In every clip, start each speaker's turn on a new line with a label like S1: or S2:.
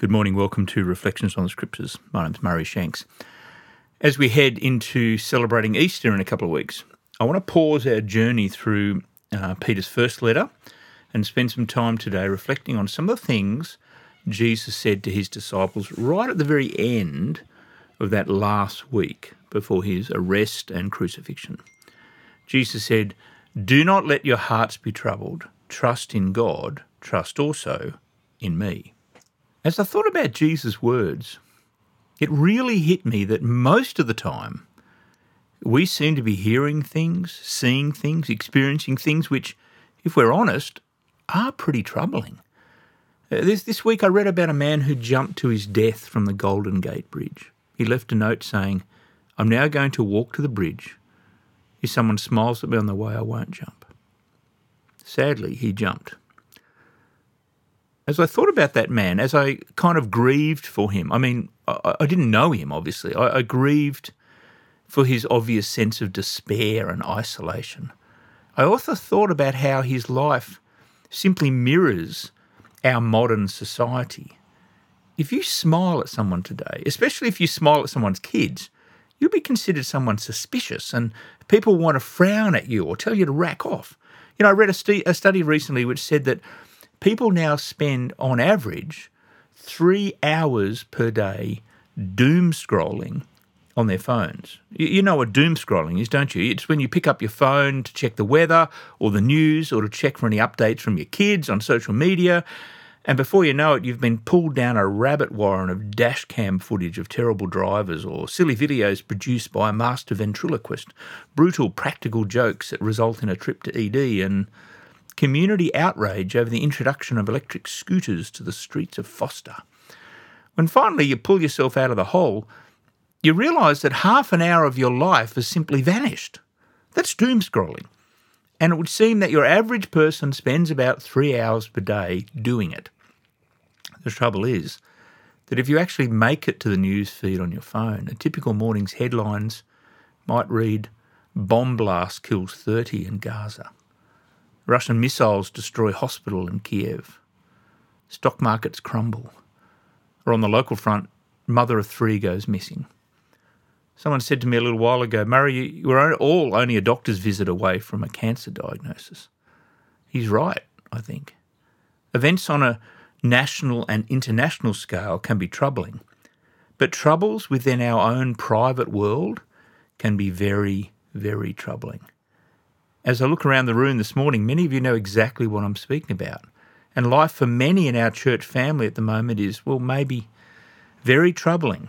S1: Good morning. Welcome to Reflections on the Scriptures. My name's Murray Shanks. As we head into celebrating Easter in a couple of weeks, I want to pause our journey through Peter's first letter and spend some time today reflecting on some of the things Jesus said to his disciples right at the very end of that last week before his arrest and crucifixion. Jesus said, "Do not let your hearts be troubled. Trust in God. Trust also in me." As I thought about Jesus' words, it really hit me that most of the time we seem to be hearing things, seeing things, experiencing things which, if we're honest, are pretty troubling. This week I read about a man who jumped to his death from the Golden Gate Bridge. He left a note saying, "I'm now going to walk to the bridge. If someone smiles at me on the way, I won't jump." Sadly, he jumped. As I thought about that man, as I kind of grieved for him, I didn't know him, obviously. I grieved for his obvious sense of despair and isolation. I also thought about how his life simply mirrors our modern society. If you smile at someone today, especially if you smile at someone's kids, you'll be considered someone suspicious and people want to frown at you or tell you to rack off. I read a study recently which said that people now spend, on average, 3 hours per day doom scrolling on their phones. You know what doom scrolling is, don't you? It's when you pick up your phone to check the weather or the news or to check for any updates from your kids on social media, and before you know it, you've been pulled down a rabbit warren of dash cam footage of terrible drivers or silly videos produced by a master ventriloquist, brutal practical jokes that result in a trip to ED, and community outrage over the introduction of electric scooters to the streets of Foster. When finally you pull yourself out of the hole, you realise that half an hour of your life has simply vanished. That's doom scrolling. And it would seem that your average person spends about 3 hours per day doing it. The trouble is that if you actually make it to the news feed on your phone, a typical morning's headlines might read, "Bomb blast kills 30 in Gaza." Russian missiles destroy hospital in Kiev. Stock markets crumble. Or on the local front, mother of 3 goes missing. Someone said to me a little while ago, "Murray, you were all only a doctor's visit away from a cancer diagnosis." He's right, I think. Events on a national and international scale can be troubling, but troubles within our own private world can be very, very troubling. As I look around the room this morning, many of you know exactly what I'm speaking about. And life for many in our church family at the moment is, maybe very troubling.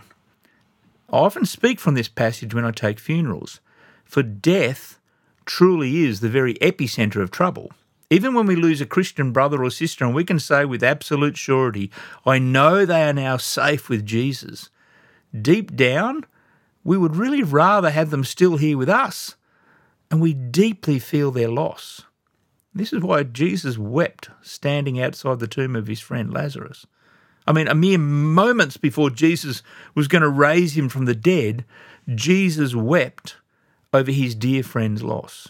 S1: I often speak from this passage when I take funerals, for death truly is the very epicentre of trouble. Even when we lose a Christian brother or sister and we can say with absolute surety, "I know they are now safe with Jesus," deep down, we would really rather have them still here with us. And we deeply feel their loss. This is why Jesus wept standing outside the tomb of his friend Lazarus. A mere moments before Jesus was going to raise him from the dead, Jesus wept over his dear friend's loss.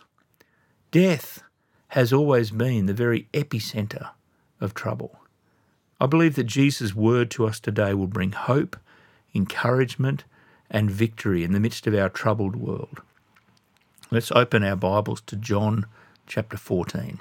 S1: Death has always been the very epicentre of trouble. I believe that Jesus' word to us today will bring hope, encouragement, and victory in the midst of our troubled world. Let's open our Bibles to John chapter 14.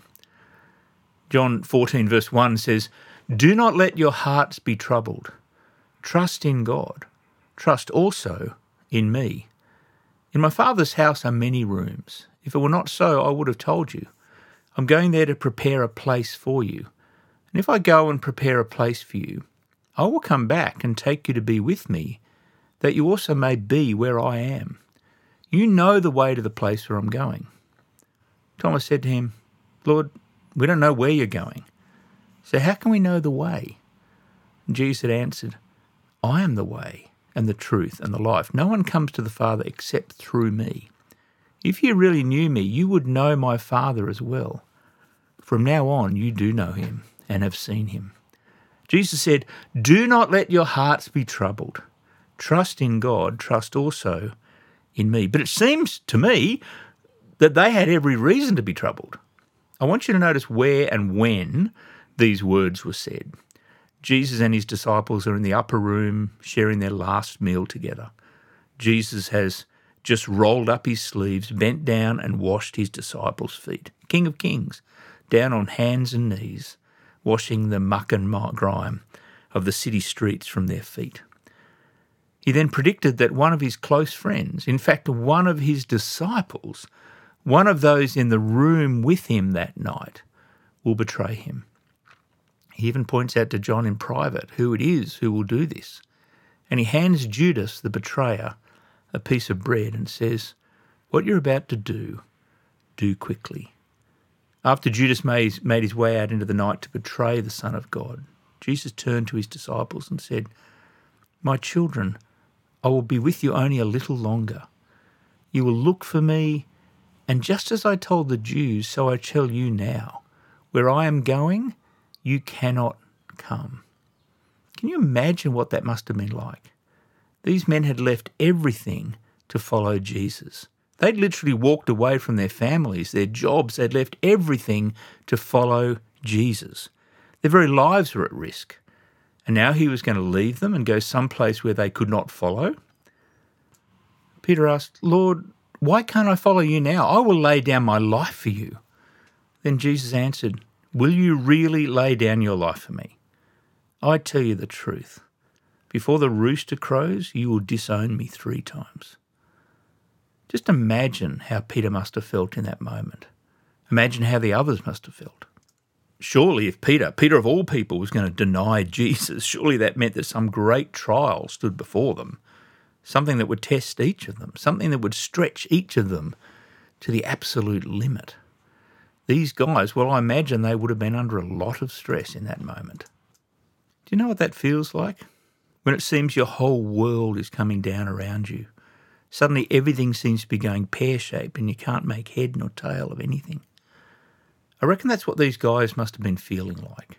S1: John 14 verse 1 says, "Do not let your hearts be troubled. Trust in God. Trust also in me. In my Father's house are many rooms. If it were not so, I would have told you. I'm going there to prepare a place for you. And if I go and prepare a place for you, I will come back and take you to be with me, that you also may be where I am. You know the way to the place where I'm going." Thomas said to him, "Lord, we don't know where you're going, so how can we know the way?" And Jesus answered, "I am the way and the truth and the life. No one comes to the Father except through me. If you really knew me, you would know my Father as well. From now on, you do know him and have seen him." Jesus said, "Do not let your hearts be troubled. Trust in God, trust also in me." But it seems to me that they had every reason to be troubled. I want you to notice where and when these words were said. Jesus and his disciples are in the upper room sharing their last meal together. Jesus has just rolled up his sleeves, bent down and washed his disciples' feet. King of Kings, down on hands and knees, washing the muck and grime of the city streets from their feet. He then predicted that one of his close friends, in fact, one of his disciples, one of those in the room with him that night, will betray him. He even points out to John in private who it is who will do this. And he hands Judas, the betrayer, a piece of bread and says, "What you're about to do quickly." After Judas made his way out into the night to betray the Son of God, Jesus turned to his disciples and said, "My children, I will be with you only a little longer. You will look for me, and just as I told the Jews, so I tell you now, where I am going, you cannot come." Can you imagine what that must have been like? These men had left everything to follow Jesus. They'd literally walked away from their families, their jobs. They'd left everything to follow Jesus. Their very lives were at risk. And now he was going to leave them and go someplace where they could not follow. Peter asked, "Lord, why can't I follow you now? I will lay down my life for you." Then Jesus answered, "Will you really lay down your life for me? I tell you the truth. Before the rooster crows, you will disown me 3 times. Just imagine how Peter must have felt in that moment. Imagine how the others must have felt. Surely if Peter of all people, was going to deny Jesus, surely that meant that some great trial stood before them, something that would test each of them, something that would stretch each of them to the absolute limit. These guys, well, I imagine they would have been under a lot of stress in that moment. Do you know what that feels like? When it seems your whole world is coming down around you. Suddenly everything seems to be going pear-shaped and you can't make head nor tail of anything. I reckon that's what these guys must have been feeling like.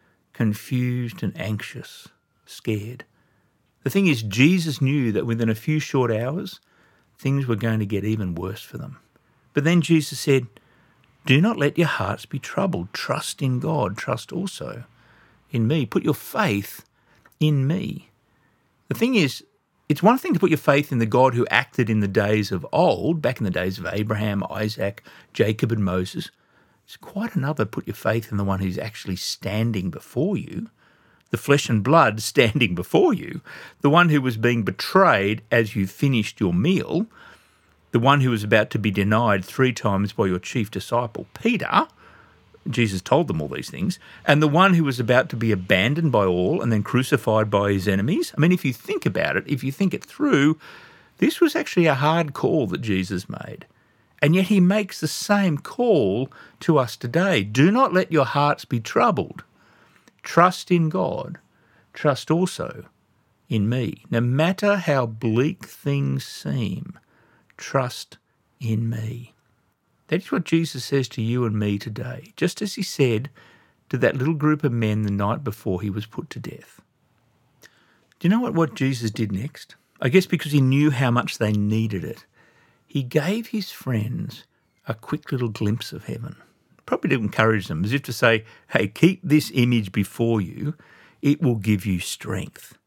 S1: Confused and anxious, scared. The thing is, Jesus knew that within a few short hours, things were going to get even worse for them. But then Jesus said, "Do not let your hearts be troubled. Trust in God. Trust also in me. Put your faith in me." The thing is, it's one thing to put your faith in the God who acted in the days of old, back in the days of Abraham, Isaac, Jacob and Moses. It's quite another to put your faith in the one who's actually standing before you, the flesh and blood standing before you, the one who was being betrayed as you finished your meal, the one who was about to be denied 3 times by your chief disciple, Peter. Jesus told them all these things, and the one who was about to be abandoned by all and then crucified by his enemies. I mean, if you think about it, if you think it through, this was actually a hard call that Jesus made. And yet he makes the same call to us today. Do not let your hearts be troubled. Trust in God. Trust also in me. No matter how bleak things seem, trust in me. That is what Jesus says to you and me today, just as he said to that little group of men the night before he was put to death. Do you know what Jesus did next? I guess because he knew how much they needed it. He gave his friends a quick little glimpse of heaven. Probably to encourage them, as if to say, hey, keep this image before you. It will give you strength.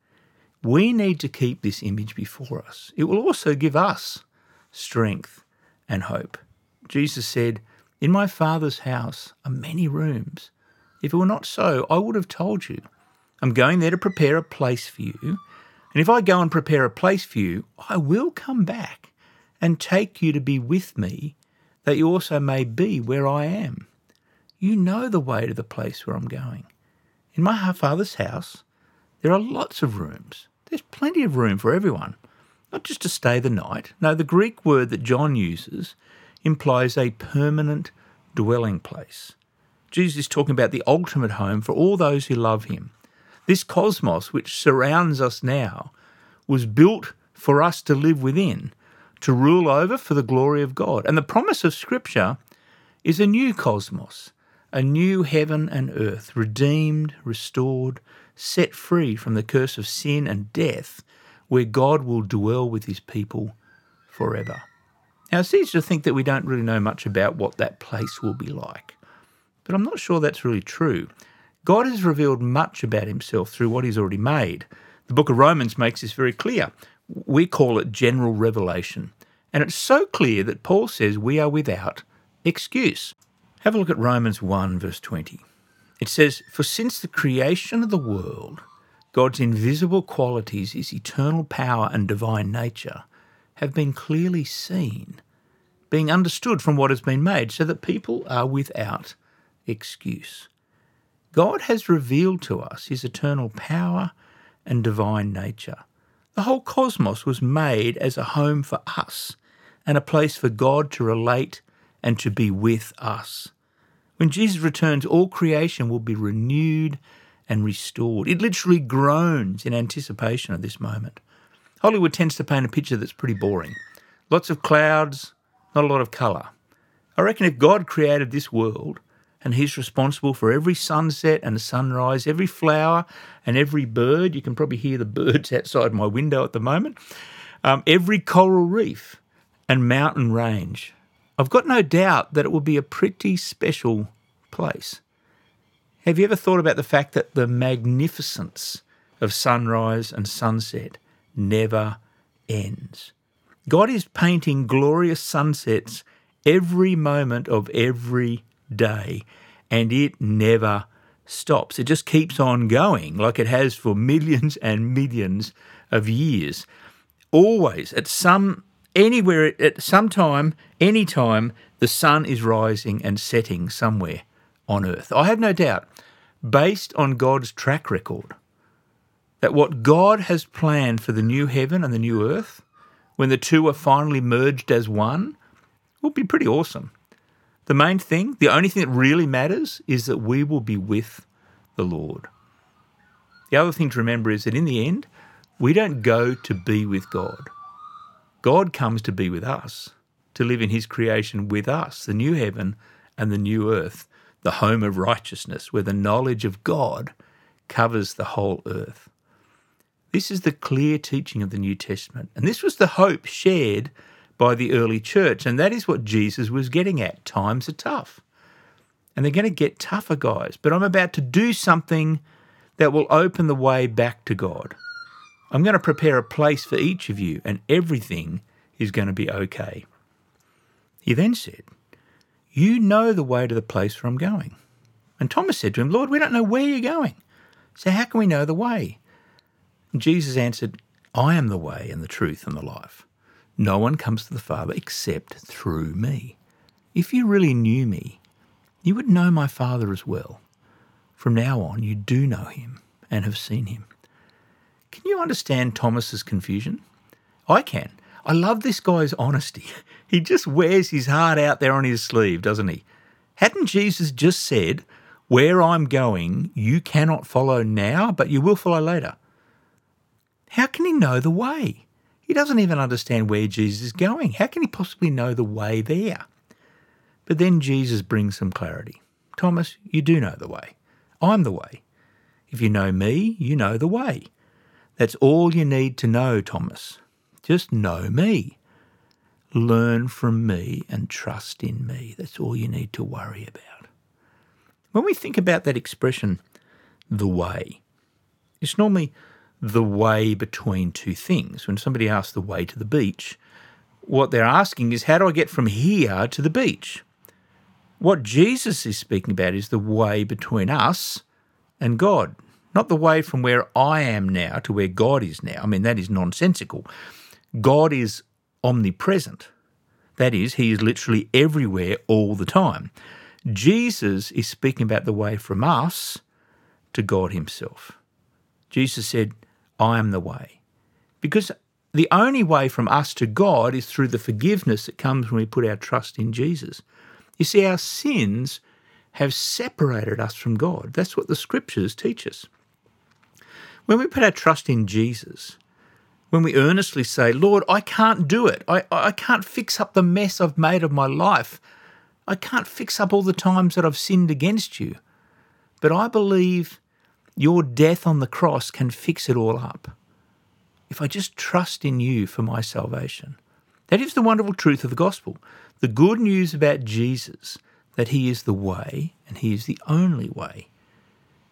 S1: We need to keep this image before us. It will also give us strength and hope. Jesus said, "In my Father's house are many rooms. If it were not so, I would have told you. I'm going there to prepare a place for you. And if I go and prepare a place for you, I will come back and take you to be with me, that you also may be where I am. You know the way to the place where I'm going. In my Father's house, there are lots of rooms. There's plenty of room for everyone, not just to stay the night. No, the Greek word that John uses implies a permanent dwelling place. Jesus is talking about the ultimate home for all those who love him. This cosmos which surrounds us now was built for us to live within, to rule over for the glory of God. And the promise of Scripture is a new cosmos, a new heaven and earth, redeemed, restored, set free from the curse of sin and death, where God will dwell with his people forever. Now, it's easy to think that we don't really know much about what that place will be like, but I'm not sure that's really true. God has revealed much about himself through what he's already made. The book of Romans makes this very clear. We call it general revelation. And it's so clear that Paul says we are without excuse. Have a look at Romans 1 verse 20. It says, "For since the creation of the world, God's invisible qualities, his eternal power and divine nature, have been clearly seen, being understood from what has been made, so that people are without excuse." God has revealed to us his eternal power and divine nature. The whole cosmos was made as a home for us and a place for God to relate and to be with us. When Jesus returns, all creation will be renewed and restored. It literally groans in anticipation of this moment. Hollywood tends to paint a picture that's pretty boring. Lots of clouds, not a lot of colour. I reckon if God created this world and he's responsible for every sunset and sunrise, every flower and every bird — you can probably hear the birds outside my window at the moment — every coral reef and mountain range, I've got no doubt that it would be a pretty special place. Have you ever thought about the fact that the magnificence of sunrise and sunset never ends? God is painting glorious sunsets every moment of every day, and it never stops. It just keeps on going like it has for millions and millions of years. Always, anywhere, at some time, any time, the sun is rising and setting somewhere on earth. I have no doubt, based on God's track record, that what God has planned for the new heaven and the new earth, when the two are finally merged as one, will be pretty awesome. The main thing, the only thing that really matters, is that we will be with the Lord. The other thing to remember is that in the end, we don't go to be with God. God comes to be with us, to live in his creation with us, the new heaven and the new earth, the home of righteousness, where the knowledge of God covers the whole earth. This is the clear teaching of the New Testament, and this was the hope shared by the early church, and that is what Jesus was getting at. Times are tough, and they're going to get tougher, guys, but I'm about to do something that will open the way back to God. I'm going to prepare a place for each of you, and everything is going to be okay. He then said, "You know the way to the place where I'm going." And Thomas said to him, "Lord, we don't know where you're going, so how can we know the way?" And Jesus answered, "I am the way and the truth and the life. No one comes to the Father except through me. If you really knew me, you would know my Father as well. From now on, you do know him and have seen him." Can you understand Thomas's confusion? I can. I love this guy's honesty. He just wears his heart out there on his sleeve, doesn't he? Hadn't Jesus just said, "Where I'm going, you cannot follow now, but you will follow later"? How can he know the way? He doesn't even understand where Jesus is going. How can he possibly know the way there? But then Jesus brings some clarity. "Thomas, you do know the way. I'm the way. If you know me, you know the way. That's all you need to know, Thomas. Just know me. Learn from me and trust in me. That's all you need to worry about." When we think about that expression, the way, it's normally the way between two things. When somebody asks the way to the beach, what they're asking is, how do I get from here to the beach? What Jesus is speaking about is the way between us and God, not the way from where I am now to where God is now. I mean, that is nonsensical. God is omnipresent. That is, he is literally everywhere all the time. Jesus is speaking about the way from us to God himself. Jesus said, "I am the way." Because the only way from us to God is through the forgiveness that comes when we put our trust in Jesus. You see, our sins have separated us from God. That's what the scriptures teach us. When we put our trust in Jesus, when we earnestly say, "Lord, I can't do it. I can't fix up the mess I've made of my life. I can't fix up all the times that I've sinned against you. But I believe your death on the cross can fix it all up. If I just trust in you for my salvation." That is the wonderful truth of the gospel. The good news about Jesus, that he is the way and he is the only way.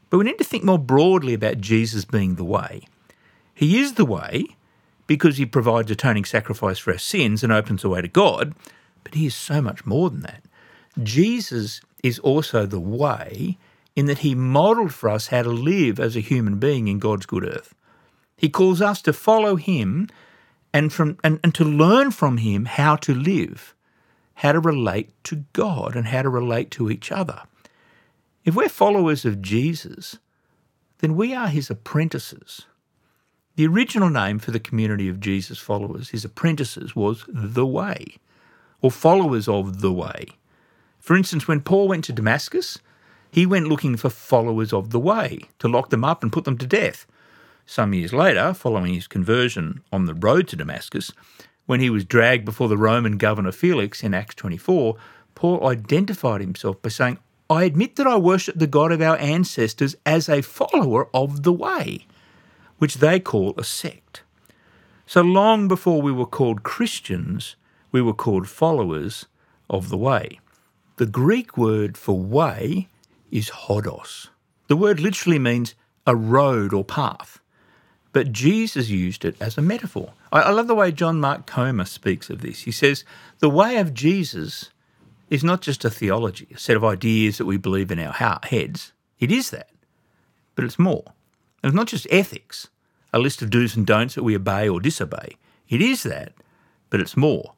S1: But we need to think more broadly about Jesus being the way. He is the way because he provides atoning sacrifice for our sins and opens the way to God, but he is so much more than that. Jesus is also the way in that he modelled for us how to live as a human being in God's good earth. He calls us to follow him and to learn from him how to live, how to relate to God and how to relate to each other. If we're followers of Jesus, then we are his apprentices. The original name for the community of Jesus followers, his apprentices, was the Way, or followers of the Way. For instance, when Paul went to Damascus, he went looking for followers of the Way to lock them up and put them to death. Some years later, following his conversion on the road to Damascus, when he was dragged before the Roman governor Felix in Acts 24, Paul identified himself by saying, "I admit that I worship the God of our ancestors as a follower of the Way," which they call a sect. So long before we were called Christians, we were called followers of the Way. The Greek word for way is hodos. The word literally means a road or path, but Jesus used it as a metaphor. I love the way John Mark Comer speaks of this. He says, the way of Jesus is not just a theology, a set of ideas that we believe in our heads. It is that, but it's more. And it's not just ethics, a list of do's and don'ts that we obey or disobey. It is that, but it's more.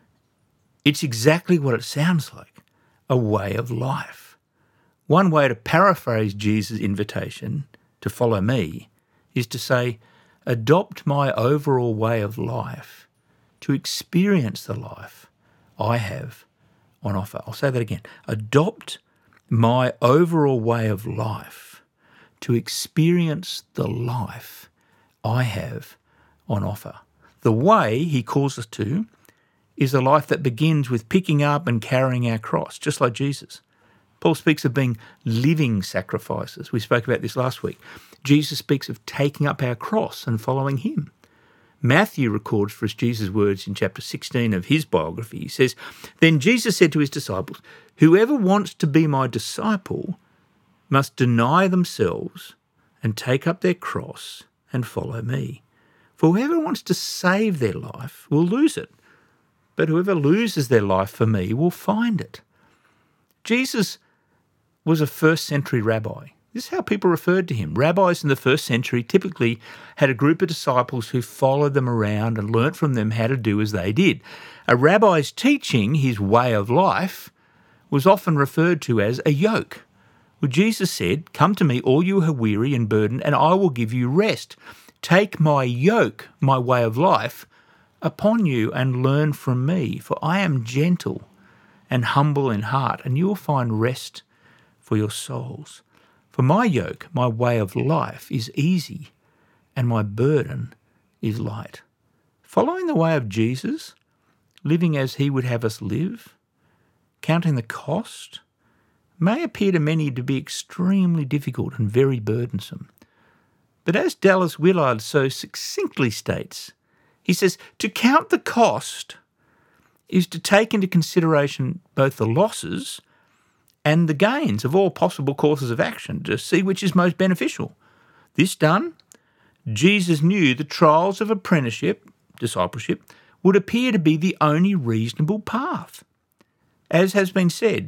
S1: It's exactly what it sounds like, a way of life. One way to paraphrase Jesus' invitation to follow me is to say, adopt my overall way of life to experience the life I have on offer. I'll say that again. Adopt my overall way of life to experience the life I have on offer. The way he calls us to is a life that begins with picking up and carrying our cross, just like Jesus. Paul speaks of being living sacrifices. We spoke about this last week. Jesus speaks of taking up our cross and following him. Matthew records for us Jesus' words in chapter 16 of his biography. He says, "Then Jesus said to his disciples, 'Whoever wants to be my disciple must deny themselves and take up their cross and follow me. For whoever wants to save their life will lose it, but whoever loses their life for me will find it.'" Jesus was a first century rabbi. This is how people referred to him. Rabbis in the first century typically had a group of disciples who followed them around and learnt from them how to do as they did. A rabbi's teaching, his way of life, was often referred to as a yoke. Well, Jesus said, "Come to me, all you who are weary and burdened, and I will give you rest. Take my yoke, my way of life, upon you and learn from me, for I am gentle and humble in heart, and you will find rest for your souls. For my yoke, my way of life, is easy, and my burden is light." Following the way of Jesus, living as he would have us live, counting the cost, may appear to many to be extremely difficult and very burdensome. But as Dallas Willard so succinctly states, he says, to count the cost is to take into consideration both the losses and the gains of all possible courses of action to see which is most beneficial. This done, Jesus knew the trials of apprenticeship, discipleship, would appear to be the only reasonable path. As has been said,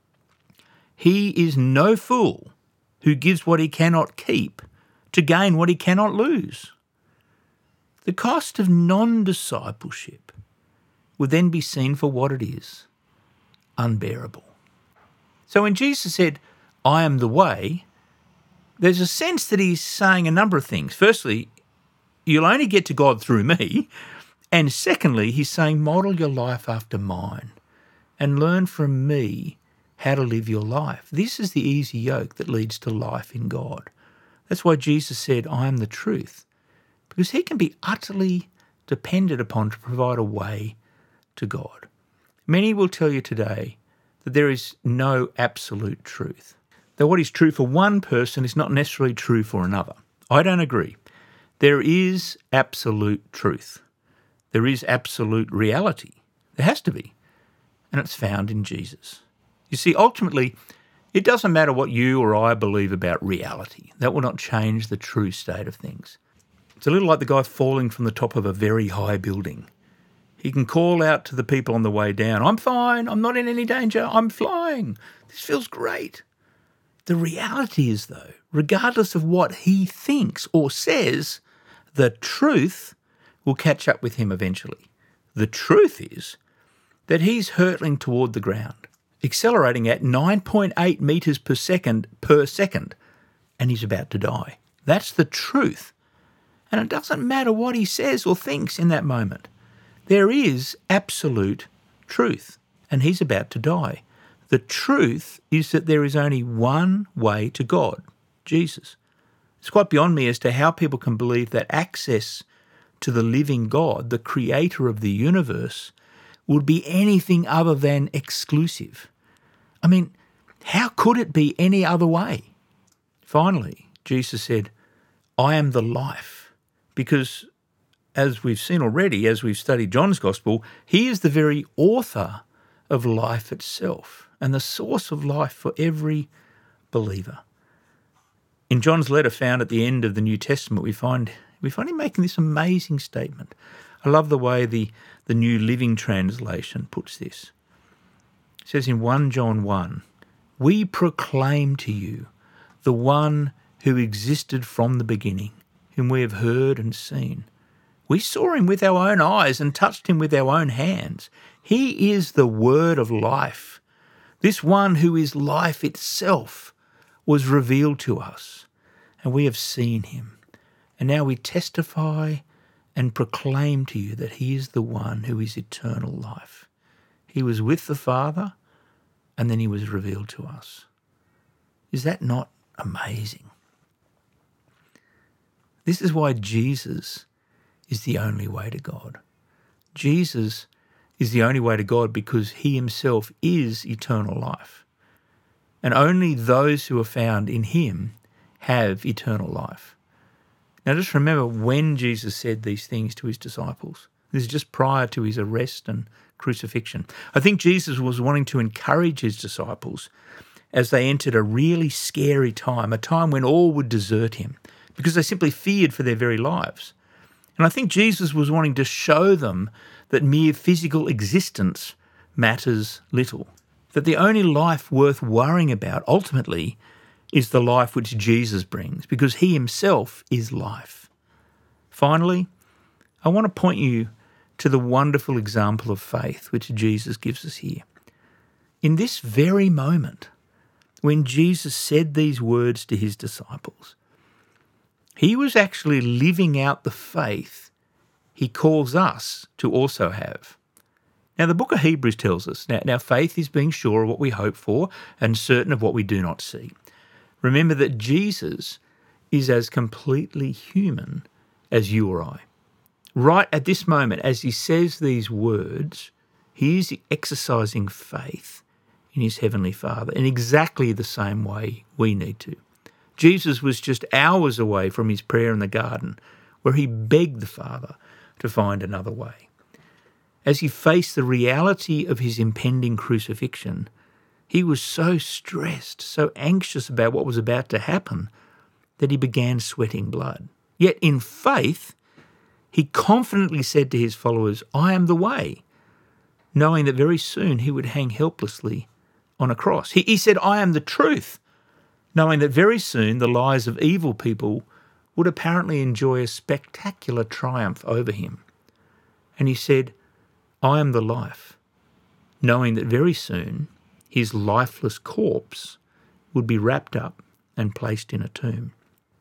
S1: he is no fool who gives what he cannot keep to gain what he cannot lose. The cost of non-discipleship would then be seen for what it is, unbearable. So when Jesus said, "I am the way," there's a sense that he's saying a number of things. Firstly, you'll only get to God through me. And secondly, he's saying, model your life after mine and learn from me how to live your life. This is the easy yoke that leads to life in God. That's why Jesus said, "I am the truth," because he can be utterly depended upon to provide a way to God. Many will tell you today that there is no absolute truth, that what is true for one person is not necessarily true for another. I don't agree. There is absolute truth. There is absolute reality. There has to be. And it's found in Jesus. You see, ultimately, It doesn't matter what you or I believe about reality. That will not change the true state of things. It's a little like the guy falling from the top of a very high building. He can call out to the people on the way down, "I'm fine, I'm not in any danger, I'm flying. This feels great." The reality is, though, regardless of what he thinks or says, the truth will catch up with him eventually. The truth is that he's hurtling toward the ground, accelerating at 9.8 metres per second, and he's about to die. That's the truth. And it doesn't matter what he says or thinks in that moment. There is absolute truth, and he's about to die. The truth is that there is only one way to God, Jesus. It's quite beyond me as to how people can believe that access to the living God, the creator of the universe, would be anything other than exclusive. I mean, how could it be any other way? Finally, Jesus said, "I am the life," because as we've seen already, as we've studied John's Gospel, he is the very author of life itself and the source of life for every believer. In John's letter found at the end of the New Testament, we find him making this amazing statement. I love the way the New Living Translation puts this. It says in 1 John 1, "We proclaim to you the one who existed from the beginning, whom we have heard and seen. We saw him with our own eyes and touched him with our own hands. He is the word of life. This one who is life itself was revealed to us, and we have seen him. And now we testify and proclaim to you that he is the one who is eternal life. He was with the Father, and then he was revealed to us." Is that not amazing? This is why Jesus is the only way to God. Jesus is the only way to God because he himself is eternal life. And only those who are found in him have eternal life. Now just remember when Jesus said these things to his disciples. This is just prior to his arrest and crucifixion. I think Jesus was wanting to encourage his disciples as they entered a really scary time, a time when all would desert him because they simply feared for their very lives. And I think Jesus was wanting to show them that mere physical existence matters little, that the only life worth worrying about ultimately is the life which Jesus brings, because he himself is life. Finally, I want to point you to the wonderful example of faith which Jesus gives us here. In this very moment, when Jesus said these words to his disciples, he was actually living out the faith he calls us to also have. Now, the book of Hebrews tells us, now faith is being sure of what we hope for and certain of what we do not see. Remember that Jesus is as completely human as you or I. Right at this moment, as he says these words, he is exercising faith in his heavenly Father in exactly the same way we need to. Jesus was just hours away from his prayer in the garden, where he begged the Father to find another way. As he faced the reality of his impending crucifixion, he was so stressed, so anxious about what was about to happen, that he began sweating blood. Yet in faith, he confidently said to his followers, "I am the way," knowing that very soon he would hang helplessly on a cross. He said, "I am the truth," knowing that very soon the lies of evil people would apparently enjoy a spectacular triumph over him. And he said, "I am the life," knowing that very soon his lifeless corpse would be wrapped up and placed in a tomb.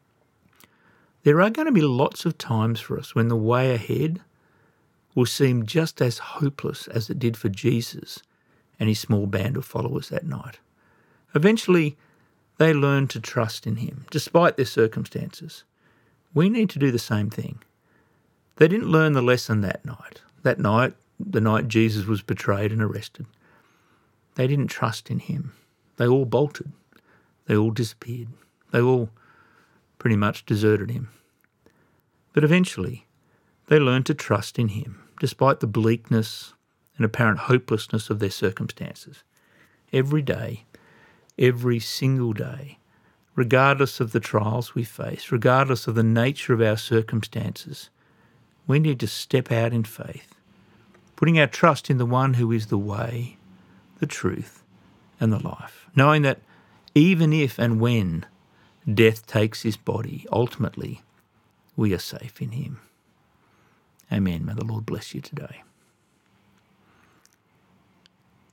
S1: There are going to be lots of times for us when the way ahead will seem just as hopeless as it did for Jesus and his small band of followers that night. Eventually, they learned to trust in him, despite their circumstances. We need to do the same thing. They didn't learn the lesson that night. That night, the night Jesus was betrayed and arrested. They didn't trust in him. They all bolted. They all disappeared. They all pretty much deserted him. But eventually, they learned to trust in him, despite the bleakness and apparent hopelessness of their circumstances. Every day, every single day, regardless of the trials we face, regardless of the nature of our circumstances. We need to step out in faith, putting our trust in the one who is the way, the truth, and the life, knowing that even if and when death takes his body, ultimately we are safe in him. Amen. May the Lord bless you today.